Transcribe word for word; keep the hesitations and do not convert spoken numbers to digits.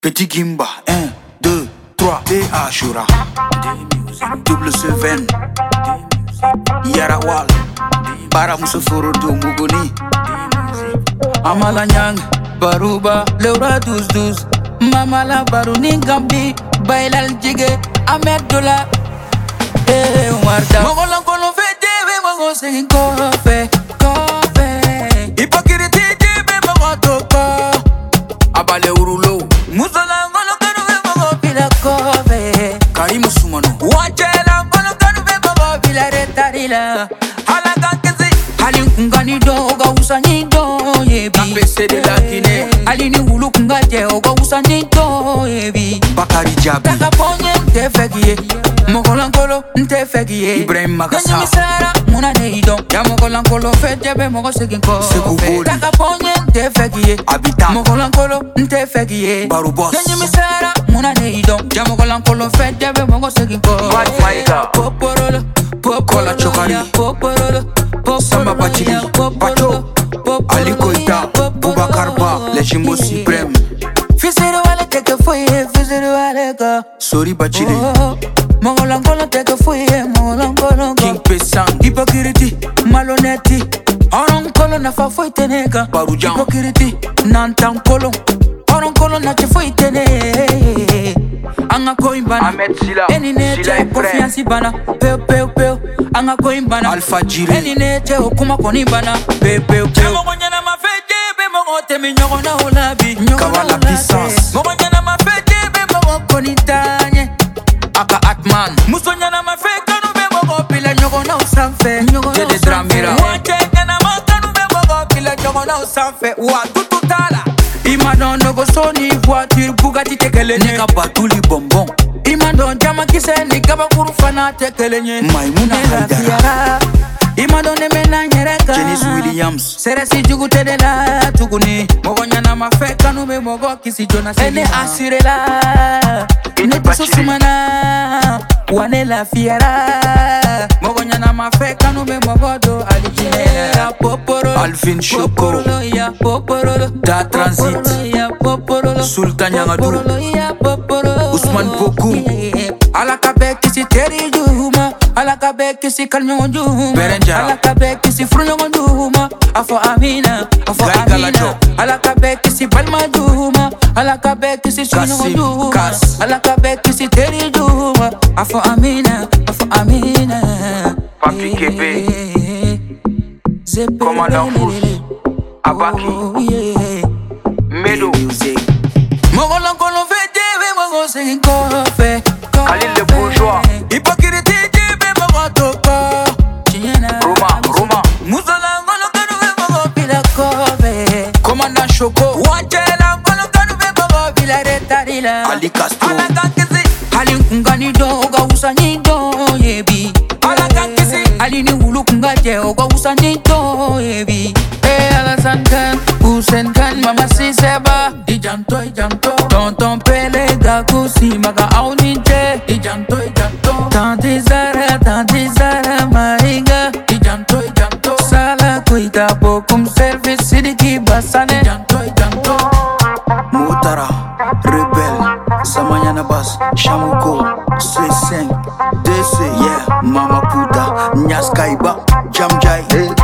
Petit Gimba, un, deux, trois, D Ashura, Double Seven, Yarawal, Bara Musoforo do Mugoni, Amalanyang, Baruba, Leura douze douze, Mamala Baruni Gambi, Bailal Jige, Ahmed Dola, Eh Marta, Mogolan Kolo Fete, Mogo Singing Kofe, Kofe, Hypocrite, Mogo Toko, Abale Urulo, Musala Golo Kanu Mogo Pila Kofe, Karimu Sumano, Wachela Golo Kanu Mogo Pila Retarila, Halakakezi, Halin Kungani Doga Usani Do Yebi, Pese de la Guinée, Alini Ulu Kungaje Oga Usani Do Yebi, Bakari Jabi, Takaponye Tefegie, Mogolan Kolo Tefegie, Ibrahim Makasa, Misara, Muna Neido, Yamogolan Kolo Fetebe Mogo Sekin Ko, Takaponye Tefegie, Abita, Mogolan Kolo Tefegie, Barubos, Misara, Muna Neido, Yamogolan Kolo Fetebe Mogo Sekin Ko, Poporolo, Popola Chokari, Poporolo, Samba Bachili, Pacho, Ali Koita, Boubacar Ba, les Jimbo Suprême. Fizero wale teke foye, fizero wale ka. Sorry Bachili, Mogolan Kolo teke foye, Mogolan Kolo King Pesang, Hypocrite, Maloneti, Oron Kolo na fa foye teneka, Barujan, Hypocrite, Nantan Kolo, Oron Kolo na che foye tene. Anga koimbana, eni neche confiance bana, peu peu peu. Anga koimbana, Alpha Jire, eni neche okuma konibana, peu peu peu. Chamo konyana mafete be mongo temi nyoko na olabi, Kavala puissance. Monyana mafete be mongo konitanye, Aka Atman. Musonyana mafete no be mongo pila nyoko na usanfe, Jede Dramira. Wachena makanu be mongo pila nyoko na usanfe, wa tututala. Imadon no go soni voiture Bugatti tekelenye, Nika batuli bonbon. Imadon jama kise nika bakuru fana tekelenye, Maimuna Haidara. Imadon ne mena nyereka, Janice Williams. Seresi jugu tedela tuguni, Mogonyana mafeka nube mogo kisi Jonas. Ene asirela, ine tisusumana, Wane la fiera. Mogonyana mafeka nube mogo do alijinela. Poporo, Alvin Shoko, Da Transit, Sultan Yangadou, Ousmane Bokou, Alakabe kisi Teri Juma, Alakabe kisi Kalnyon Juma, Alakabe kisi Frunyon Juma, Afo Amina, Afo Amina, Alakabe kisi Balma Juma, Alakabe kisi Sunyon Juma, Alakabe kisi Teri Juma, Afo Amina, Afo Amina, Papi Kebe, Commandant Fous, Abaki, Medo, Mogolan Kolo Fete, Mogo Singing Kofe, Khalil le Bourgeois, Hypocrite, Mogo Toko, Roma, Roma, Musala Golo Kanu Mogo Pila Kofe, Commandant Choco, Wachela Golo Kanu Mogo Pila Retarila, Ali Castro, Alakakisi, Halin Kungani Doga Usani Do Yebi, Alakakisi, Alini Ulu Kungaje Oga Usani Do Yebi. Alassane Khan, Hussein Khan, Mama Siseba, Ijanto, Ijanto, Tonton Pele, Gakusi, Maga Auninte, Ijanto, Ijanto, Tanti Zara, Tanti Zara, Mariga, Ijanto, Ijanto, Sala Kuita, Bokum Service, Sidiki Basane, Ijanto, Ijanto, Mutara, Rebel, Samanyana Bas, Shamuko, Swisseng, D C, yeah, Mama Puta, Nyaskaiba, Jamjai,